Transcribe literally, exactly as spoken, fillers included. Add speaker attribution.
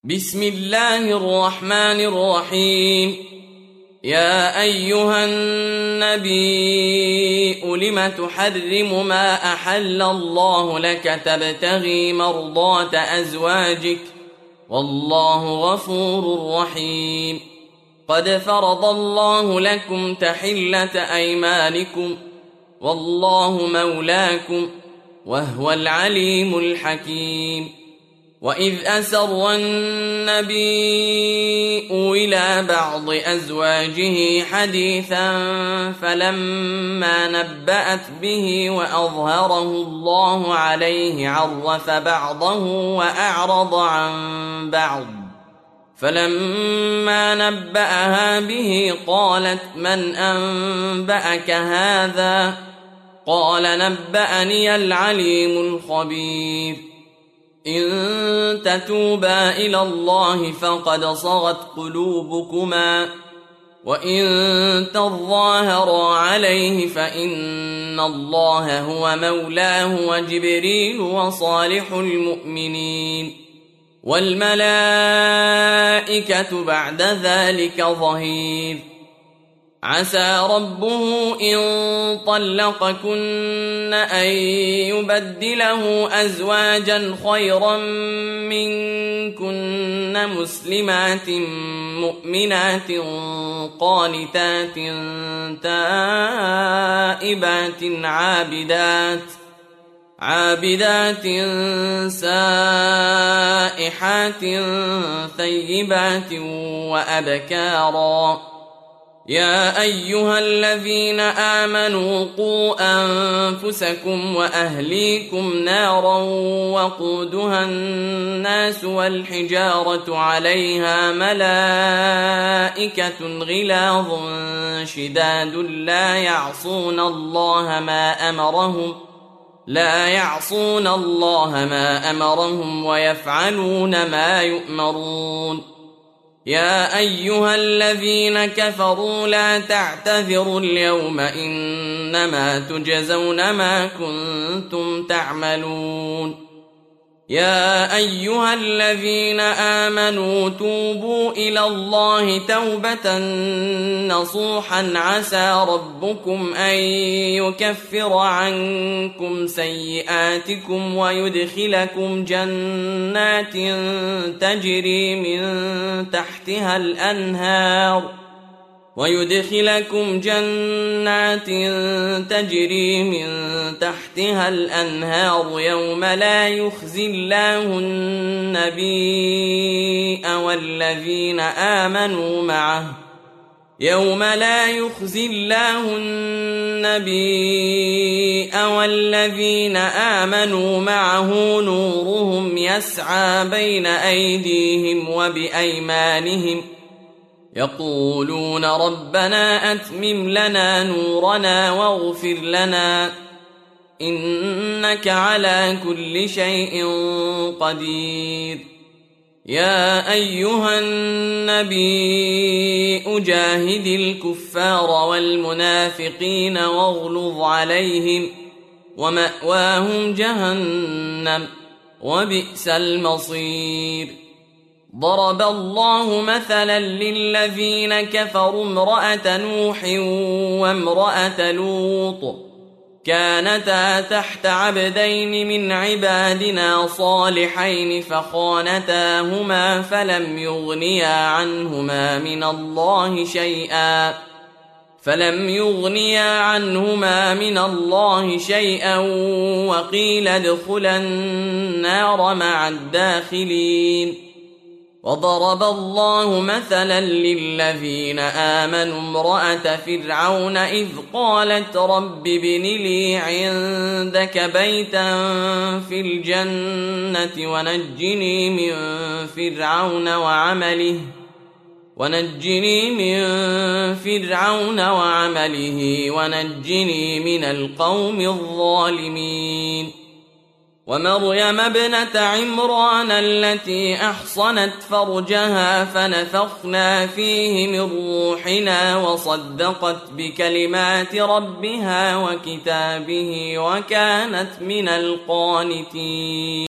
Speaker 1: بسم الله الرحمن الرحيم. يا أيها النبي لم تحرم ما أحل الله لك تبتغي مرضات أزواجك والله غفور رحيم. قد فرض الله لكم تحلة أيمانكم والله مولاكم وهو العليم الحكيم. وإذ أسر النبي إلى بعض أزواجه حديثا فلما نبأت به وأظهره الله عليه عرف بعضه وأعرض عن بعض، فلما نبأها به قالت من أنبأك هذا؟ قال نبأني العليم الخبير. إن تتوبا إلى الله فقد صغت قلوبكما وإن تظاهرا عليه فإن الله هو مولاه وجبريل وصالح المؤمنين والملائكة بعد ذلك ظهير. عسى ربه إن طلقكن أن يبدله أزواجا خيرا منكن مسلمات مؤمنات قانتات تائبات عابدات عابدات سائحات ثيبات وأبكارا. يا أيها الذين آمنوا قوا أنفسكم وأهليكم نارا وقودها الناس والحجارة عليها ملائكة غلاظ شداد لا يعصون الله ما أمرهم لا يعصون الله ما أمرهم ويفعلون ما يؤمرون. يا أيها الذين كفروا لا تعتذروا اليوم إنما تجزون ما كنتم تعملون. يا أيها الذين آمنوا توبوا إلى الله توبة نصوحا عسى ربكم أن يكفر عنكم سيئاتكم ويدخلكم جنات تجري من تحتها الأنهار ويدخلكم جنات تجري من تحتها الأنهار يوم لا يخزي الله النبي والذين آمنوا معه يوم لا يخزي الله النبي والذين آمنوا معه نورهم يسعى بين أيديهم وبأيمانهم يقولون ربنا أتمم لنا نورنا واغفر لنا إنك على كل شيء قدير. يا أيها النبي أجاهد الكفار والمنافقين واغلظ عليهم ومأواهم جهنم وبئس المصير. ضرب الله مثلا للذين كفروا امرأة نوح وامرأة لوط كانتا تحت عبدين من عبادنا صالحين فخانتاهما فلم يغنيا عنهما من الله شيئا فلم يغنيا عنهما من الله شيئا وقيل ادخلا النار مع الداخلين. وضرب الله مثلا للذين آمنوا امرأة فرعون إذ قالت رب ابن لي عندك بيتا في الجنة ونجني من فرعون وعمله ونجني من فرعون وعمله ونجني من القوم الظالمين. ومريم ابنة عمران التي أحصنت فرجها فنفخنا فيه من روحنا وصدقت بكلمات ربها وكتابه وكانت من القانتين.